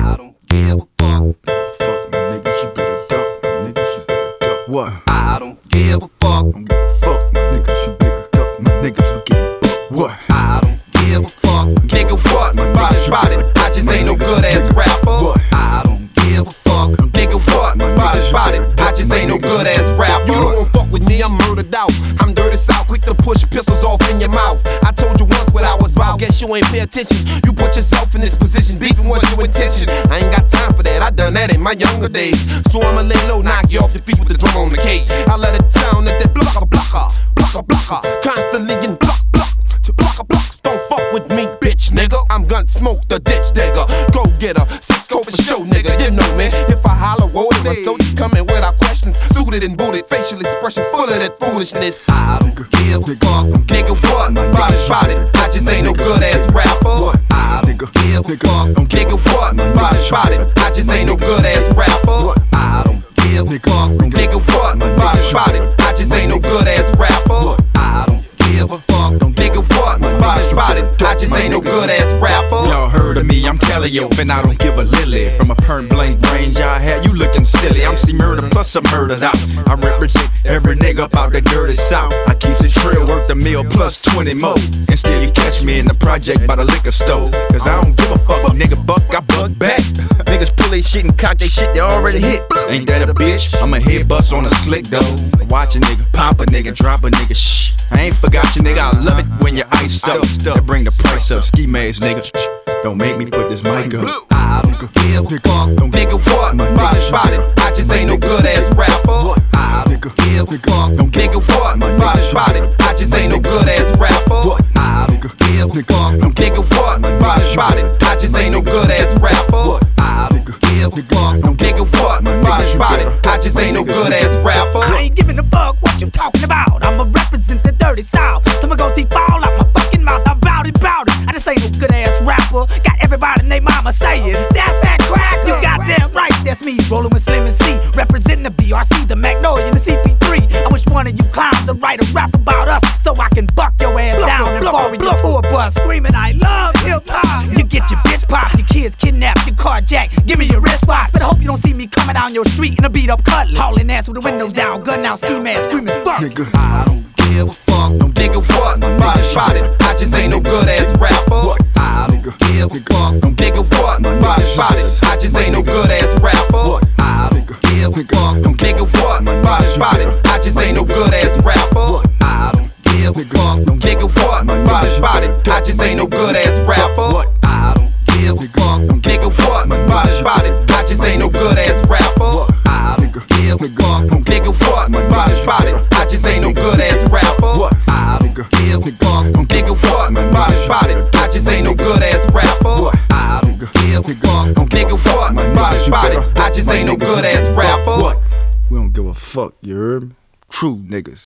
I don't give a fuck. Fuck my niggas, you better duck. My niggas, you better duck. What? I don't give a fuck. Don't give a fuck, my niggas, you better duck. My niggas, you getting bucked. What? I don't give a fuck. Nigga, what? Body. I just ain't no good ass rapper. What? I don't give a fuck. Nigga, what? Body. I just ain't no good ass rapper. You don't fuck with me, I'm murdered out. I'm dirty south, quick to push pistols off in your mouth. I told you once what I was about. Guess you ain't pay attention. You put yourself in this position, beefing what's your intention. I ain't got time for that. I done that in my younger days. So I'ma lay low, knock you off your feet with the drum on the cage. I let it down at that blocker. Constantly in block. To blocks, don't fuck with me, bitch, nigga. I'm gonna smoke the ditch digger. Go get her, 6 go for show, nigga. You know me. If I holler, whoa, my soldiers coming without question. Suited and booted, facial expressions full of that foolishness. I don't give a fuck, nigga. What? Body. I just ain't no good ass rapper. I don't give a fuck, nigga. What? Body. I just ain't no good ass rapper. I don't give a fuck, nigga. What? Body. I just ain't no good ass rapper. I don't give a fuck, nigga. What? Body. I just ain't no good ass rapper. Y'all heard of me, I'm Calliope, and I don't give a lily. From a perm blank range I had, you looking silly. I'm C-Murder plus I'm murdered out. I represent every nigga up out the dirty south. I keeps it trill, worth a meal plus 20 more. And still you catch me in the project by the liquor store. Cause I don't give a fuck, nigga buck, I buck back. Niggas pull they shit and cock they shit they already hit. Ain't that a bitch? I'm a head bust on a slick though. Watch a nigga, pop a nigga, drop a nigga, shh. I ain't forgot you, nigga, I love it when you're iced up. That bring the price up, ski maze, nigga. Don't make me put this mic up. I don't give a fuck, nigga. What? Body. I just ain't no good ass rapper. I don't give a fuck, nigga. What? Body. I just ain't no good ass rapper. I don't give a fuck, nigga. What? Body. I just ain't no good ass rapper. I don't give a fuck, nigga. What? Body. I just ain't no good ass rapper. I ain't giving a fuck what you talking about. I'ma represent the dirty south. Till my goatee fall out my fucking mouth. I'm bout it. I just ain't no good ass rapper. Got everybody and they mama saying, that's that crack. You goddamn right, that's me. Rolling with Slim and C. Representing the BRC, the Magnolia, and the CP3. I wish one of you clowns to write a rap about us so I can buck your ass down and borrow your tour bus. Screaming, I love hip hop. You get your bitch pop, your kids kidnapped, your car jacked. Give me your wristwatch. But I hope you don't see me coming down your street in a beat up cutlass. Hauling ass with the windows down, gun out, ski mask, screaming fuck. I don't give a fuck, nigga. What? Body. I just ain't no good ass rapper. I don't give a fuck, nigga. What? Body. I just ain't no good ass rapper. I don't give a fuck, nigga. What? Body. I just ain't no good ass rapper. I don't give a fuck, nigga. What? Body. I just ain't no good ass rapper. I don't give a fuck, nigga. What? Body. I just ain't no good ass rapper. I don't give a fuck, nigga. What? Body. I just ain't no good ass rapper. I don't give a fuck, nigga. What? Body. I just ain't no good ass rapper. I don't give a fuck, nigga. What? Body. I just ain't no good ass rapper. We don't give a fuck, you heard me? True niggas.